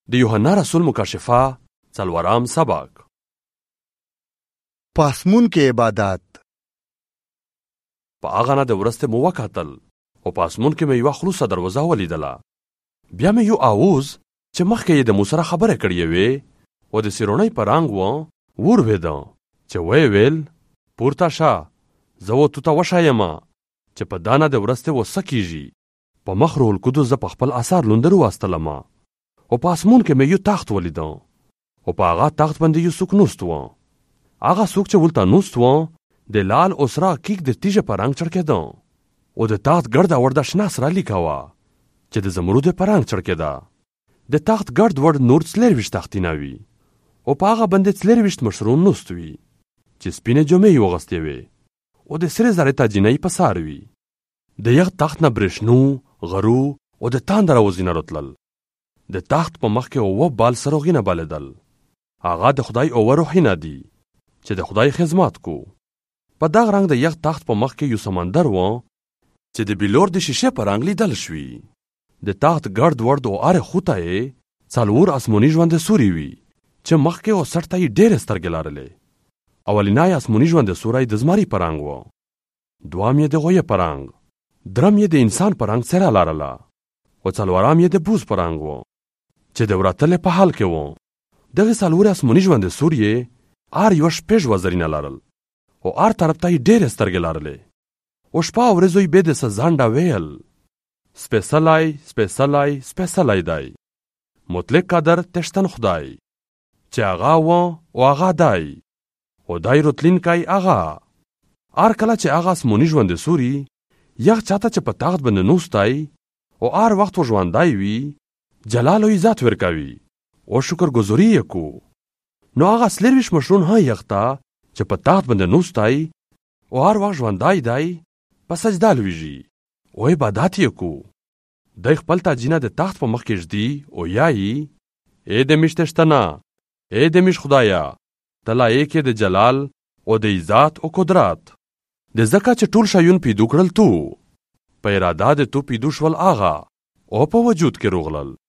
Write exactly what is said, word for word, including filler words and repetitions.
د یوحنا رسول مکاشفه څلورم سبق. په اسمون کې عبادت. په هغه نه د ورسته مو وکتل او په اسمون کې مې یوه خلوصه دروازه ولیدله. بیا مې یو آواز چې مخکې یې د موسی سره خبرې کړې وې او د سیرونۍ په رنګ و ورولوېده چې ویې ویل پورته شه زه ورته ته وښایمه چې په دا نه د ورسته و څه کېږي. په مخ روح القدس زه په خپل اثار لوندر واستلمه او په اسمون کې مې یو تخت ولیده او په هغه تخت باندې یو څوک نوست و. هغه څوک چې ولته نوست و د لال او سره کیک د تیږې په رنګ چړکېده او د تخت ګرده ورده شنه سره لیکه وه چې د زمرودو په رنګ چړکېده. د تخت ګرد ورد نور څلېرویشت تختونه وي او په هغه باندې څلېرویشت مشرون نوست وي چې سپینې جامې یې واغوستې وې او د سرې زرې تاجونه یې په سر وي. د یخ تخت نه برېښنو غرو او د تاندر اوازونه راتلل. د تخت په مخ کې اووه بال سروغونه بلېدل. هغه د خدای اووه روحونه دي چې د خدای خدمت کو. په دغه رنګ د یخ تخت په مخ کې یو سمندر و چې د بلور د شیشې په رنګ لیدل شوي. د تخت ګرد ورد او هرې خوته یې څلور اسموني ژوندې سوري وي چې مخکې او سر ته یې ډېرې سترګې لرلې. اولینی اسموني ژوندې سوری د زمري په رنګ و، دوام یې د غویې په رنګ، درم یې د انسان په رنګ څېره لرله او څلورم یې د بوز په رنګ و چې د ورتلې په حال کې و. دغې څلورې اسموني ژوندې سوري یې هر یوه شپږ وزرونه لرل او هر طرف ته یې ډېرې سترګې لرلې او شپه او ورځو یې بې د څه ځنډه ویل سپېڅلی سپېڅلی سپېڅلی دی مطلق قدر تشتن خدای چې هغه و او هغه دی او دی راتلونکی هغه. هر کله چې هغه اسموني ژوندې سوري یغ چاته چې په تخت باندې نوستی او هر وخت و ژوندی وي جلال او عزت ورکوي او شکرګزاري یې کو. نو هغه څلېرویشت مشرون هم یغ ته چې په تخت باندې نوستی او هر وخت ژوندی دی په سجده لویږي او عبادت یې کو. دی خپل تاجونه د تخت په مخ کې ږدي او یایي ای د میشت شتنه ای د میش خدایه ته لایق یې د جلال او د عزت او قدرت. د ځکه چې ټول شیون پیدا کړل تو په اراده د تو پیدا شول هغه او په وجود کې راغلل